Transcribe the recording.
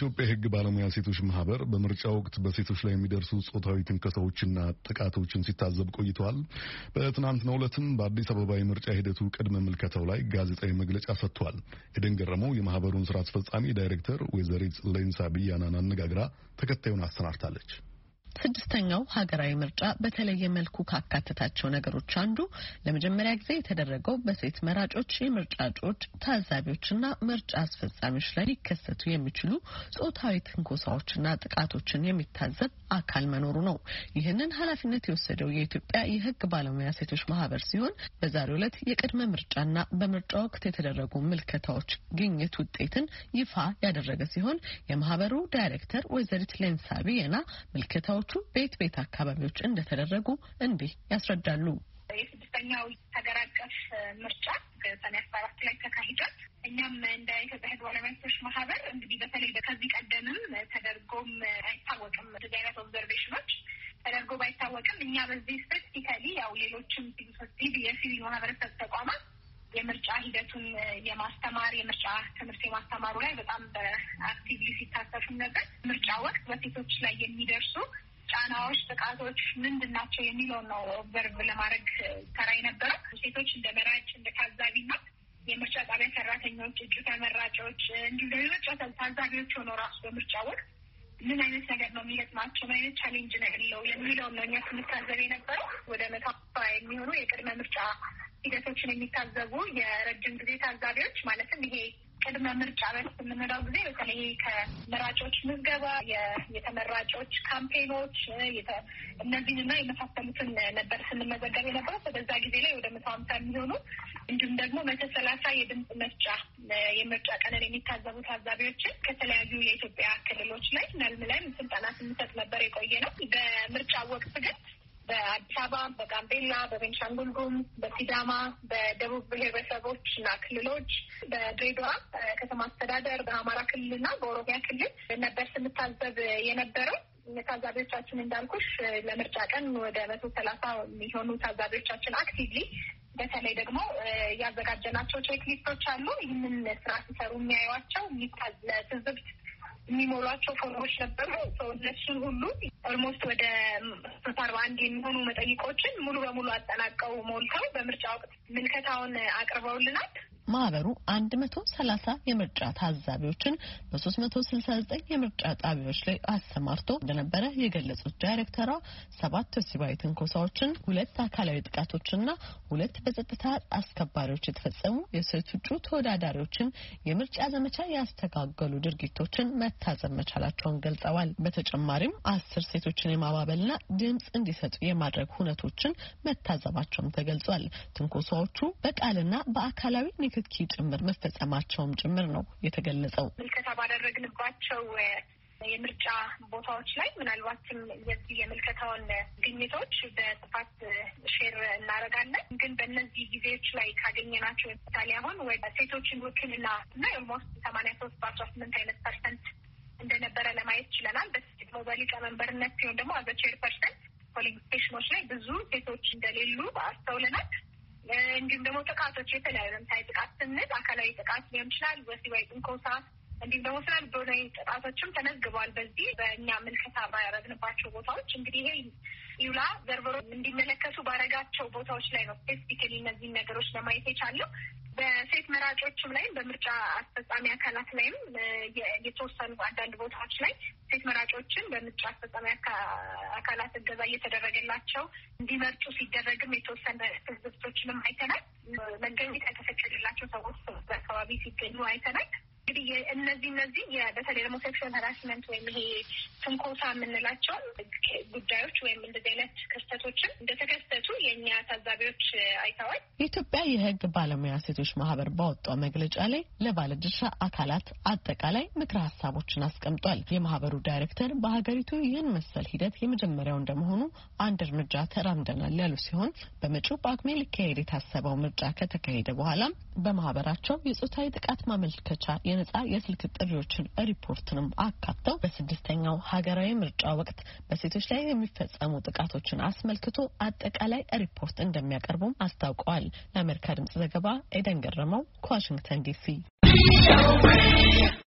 የኢትዮጵያ የሕግ ባለሙያ ሴቶች ማህበር በምርጫ ወቅት በሴቶች ላይ የሚደርሱ ጾታዊ ትንኮሳዎችና ጥቃቶችን ሲታዘብ ቆይተዋል። በትናንትናው ዕለትም በአዲስ አበባ የምርጫ ሂደቱ ቅድመ ምልከታው ላይ ጋዜጣዊ መግለጫ ሰጥቷል። ኤደን ገረመው የማህበሩን ስራ አስፈጻሚ ዳይሬክተር ወይዘሪት ሌንሳ ብያናን አነጋግራ ተከታዩን አሰናድታለች። ስድስተኛው ሀገራዊ ምርጫ በተለየ መልኩ ካካተታቸው ነገሮች አንዱ ለመጀመሪያ ጊዜ የተደረገው በሴት መራጮች፣ የምርጫ እጩዎች፣ ታዛቢዎችና ምርጫ አስፈጻሚዎች ላይ ሊከሰቱ የሚችሉ ጾታዊ ትንኮሳዎችና ጥቃቶችን የሚታዘብ አካል መኖሩ ነው። ይህንን ኃላፊነት የወሰደው የኢትዮጵያ የሕግ ባለሙያ ሴቶች ማህበር ሲሆን በዛሬው ዕለት የቅድመ ምርጫና በምርጫ ወቅት የተደረጉ ምልከታዎች ግኝት ውጤትን ይፋ ያደረገ ሲሆን የማህበሩ ዳይሬክተር ወይዘሪት ሌንሳ ብያና ምልከታው ቤት ቤት አካባቢዎች እንደተደረጉ እንዲህ ያስረዳሉ። የስድስተኛው ሀገር አቀፍ ምርጫ ሰኔ 14 ላይ ተካሂዷል። እኛም እንደ ኢትዮጵያ ሕግ ባለሙያ ሴቶች ማህበር እንግዲህ በተለይ ከዚህ ቀደምም ተደርጎም አይታወቅም እንደዚህ አይነት ኦብዘርቬሽኖች ተደርጎ ባይታወቅም እኛ በዚህ ስፔሲፊካሊ ያው ሌሎችም የሲቪል ማህበረሰብ ተቋማት የምርጫ ሂደቱን የማስተማር የምርጫ ትምህርት የማስተማሩ ላይ በጣም በአክቲቭሊ ሲታሰፉ ነበር። ምርጫ ወቅት በሴቶች ላይ የሚደርሱ ጫናዎች፣ ጥቃቶች ምንድን ናቸው የሚለውን ነው ኦብዘርቭ ለማድረግ ሰራ የነበረው። ሴቶች እንደ መራጭ እንደ ታዛቢና የምርጫ ጣቢያ ሰራተኞች፣ እጩ ተመራጮች እንዲሁም ሌሎች ታዛቢዎች ሆነው ራሱ በምርጫ ወቅት ምን አይነት ነገር ነው የሚገጥማቸው፣ ምን አይነት ቻሌንጅ ነው ያለው የሚለውን ነው እኛ ስንታዘብ የነበረው። ወደ 100 የሚሆኑ የቅድመ ምርጫ ሂደቶችን የሚታዘቡ የረጅም ጊዜ ታዛቢዎች ማለትም ይሄ ቅድመ ምርጫ በፊት የምንለው ጊዜ በተለይ ከመራጮች ምዝገባ፣ የተመራጮች ካምፔኖች እነዚህንና የመሳሰሉትን ነበር ስንመዘገብ የነበረው። በዛ ጊዜ ላይ ወደ 150 የሚሆኑ እንዲሁም ደግሞ 130 የድምጽ መስጫ የምርጫ ቀንን የሚታዘቡ ታዛቢዎችን ከተለያዩ የኢትዮጵያ ክልሎች ላይ መልምለን ስልጠና ስንሰጥ ነበር የቆየ ነው። በምርጫ ወቅት ግን በአዲስ አበባ፣ በጋምቤላ፣ በቤንሻንጉል ጉሙዝ፣ በሲዳማ፣ በደቡብ ብሔረሰቦችና ክልሎች፣ በድሬዳዋ ከተማ አስተዳደር፣ በአማራ ክልልና በኦሮሚያ ክልል ነበር ስንታዘብ የነበረው። ታዛቢዎቻችን እንዳልኩሽ ለምርጫ ቀን ወደ 130 የሚሆኑ ታዛቢዎቻችን አክቲቭሊ በተለይ ደግሞ ያዘጋጀናቸው ቼክሊስቶች አሉ። ይህንን ስራ ሲሰሩ የሚያዩዋቸው ለትዝብት የሚሞሏቸው ፎርሞች ነበሩ። እነሱን ሁሉ ኦልሞስት ወደ 41 የሚሆኑ መጠይቆችን ሙሉ በሙሉ አጠናቀው ሞልተው በምርጫ ወቅት ምልከታውን አቅርበውልናል። ማህበሩ 130 የምርጫ ታዛቢዎችን በ369 የምርጫ ጣቢያዎች ላይ አሰማርቶ እንደነበረ የገለጹት ዳይሬክተሯ 7 ወሲባዊ ትንኮሳዎችን፣ 2 አካላዊ ጥቃቶችና 2 በጸጥታ አስከባሪዎች የተፈጸሙ የሴት እጩ ተወዳዳሪዎችን የምርጫ ዘመቻ ያስተጋገሉ ድርጊቶችን መታዘብ መቻላቸውን ገልጸዋል። በተጨማሪም 10 ሴቶችን የማባበልና ድምጽ እንዲሰጡ የማድረግ ሁነቶችን መታዘባቸውም ተገልጿል። ትንኮሳዎቹ በቃልና በአካላዊ ንክኪ ጭምር መፈጸማቸውም ጭምር ነው የተገለጸው። ምልከታ ባደረግንባቸው የምርጫ ቦታዎች ላይ ምናልባትም የዚህ የምልከታውን ግኝቶች በስፋት ሼር እናደርጋለን። ግን በእነዚህ ጊዜዎች ላይ ካገኘናቸው ምሳሌ አሁን ወደ ሴቶችን ውክልና እና ኦልሞስት 83.18 አይነት ፐርሰንት እንደነበረ ለማየት ችለናል። በስቲክ በሊቀመንበርነት ሲሆን ደግሞ አዘ ቼርፐርሰን ፖሊንግ ስቴሽኖች ላይ ብዙ ሴቶች እንደሌሉ አስተውለናል። እንዲሁም ደግሞ ጥቃቶች የተለያዩ ለምሳሌ ጥቃት ስንል አካላዊ ጥቃት ሊሆን ይችላል፣ ወሲባዊ ትንኮሳ እንዲሁም ደግሞ ስለ ልቦናዊ ጥቃቶችም ተመዝግበዋል። በዚህ በእኛ ምልከታ ባያረግንባቸው ቦታዎች እንግዲህ ይሄ ይውላ ዘርበሮ እንዲመለከቱ ባረጋቸው ቦታዎች ላይ ነው ስፔሲፊካሊ እነዚህን ነገሮች ለማየት የቻለው። በሴት መራጮችም ላይም በምርጫ አስፈጻሚ አካላት ላይም የተወሰኑ አንዳንድ ቦታዎች ላይ ሴት መራጮችን በምርጫ አስፈጻሚ አካላት እገዛ እየተደረገላቸው እንዲመርጡ ሲደረግም የተወሰነ ትዝብቶችንም አይተናል። መገኘት ያልተፈቀደላቸው ሰዎች በአካባቢ ሲገኙ አይተናል። እንግዲህ እነዚህ በተለይ ደግሞ ሴክሹዋል ሃራስመንት ወይም ይሄ ትንኮሳ የምንላቸውን ጉዳዮች ወይም እንደዚህ አይነት ክስተቶችን እንደተከሰቱ የእኛ ታዛቢዎች አይተዋል። የኢትዮጵያ የሕግ ባለሙያ ሴቶች ማህበር ባወጣው መግለጫ ላይ ለባለድርሻ አካላት አጠቃላይ ምክረ ሀሳቦችን አስቀምጧል። የማህበሩ ዳይሬክተር በሀገሪቱ ይህን መሰል ሂደት የመጀመሪያው እንደመሆኑ አንድ እርምጃ ተራምደናል ያሉ ሲሆን በመጪው ጳጉሜ ሊካሄድ የታሰበው ምርጫ ከተካሄደ በኋላም በማህበራቸው የጾታዊ ጥቃት ማመልከቻ የነጻ የስልክ ጥሪዎችን ሪፖርትንም አካተው በስድስተኛው ሀገራዊ ምርጫ ወቅት በሴቶች ላይ የሚፈጸሙ ጥቃቶችን አስመልክቶ አጠቃላይ ሪፖርት እንደሚያቀርቡም አስታውቀዋል። ለአሜሪካ ድምጽ ዘገባ ኤደን ገረመው ከዋሽንግተን ዲሲ